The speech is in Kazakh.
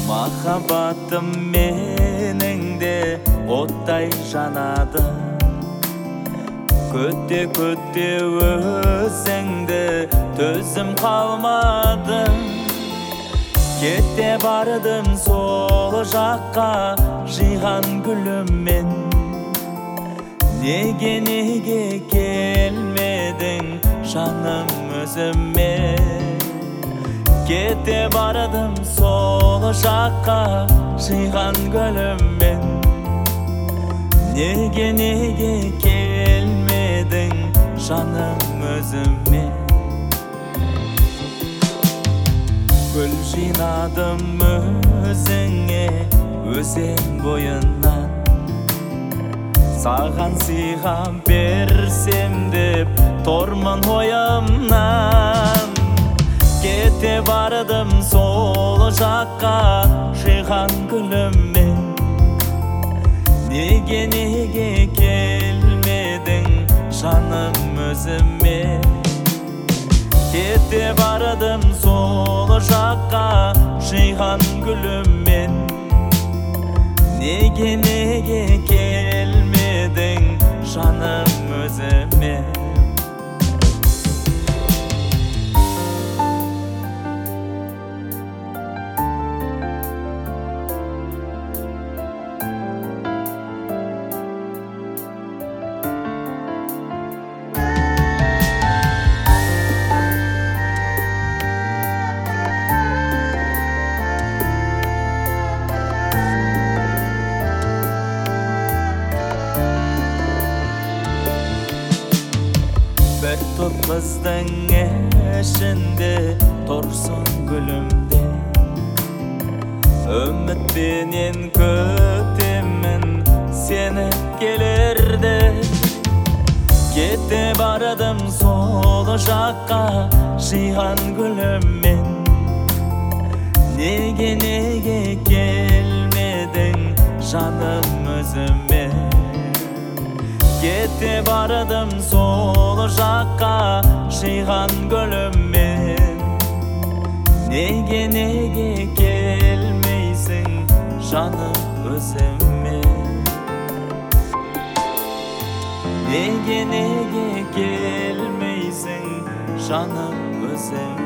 Махаббатым меніңде оттай жанады. Көтте өзіңді төзім қалмады. Кете бардым сол жаққа жиған гүліммен. Неге келмедің жаным өзіме? Кете бардым сол жаққа жиған гүліммен. Неге келмедің жаным өзіме? Гүл жинадым өзіңе өзен бойынан. Саған сыйға берсем деп тормын ойымнан. Кете бардым сол жаққа жиған гүліммен. Неге келмедің жаным өзіме? Кете бардым сол жаққа жиған гүліммен. Неге келмедің жаным өзіме? Bir топ қыздың ішінде тұрсын гүлімде. Үмітпенен күтемін сені келерде. Кете бардым сол жаққа жиған гүліммен. Неге келмедің жаным өзіме? Кете бардым сол жаққа жиған гүліммен. Неге келмейсің жаным өзіме? Неге келмейсің жаным өзіме?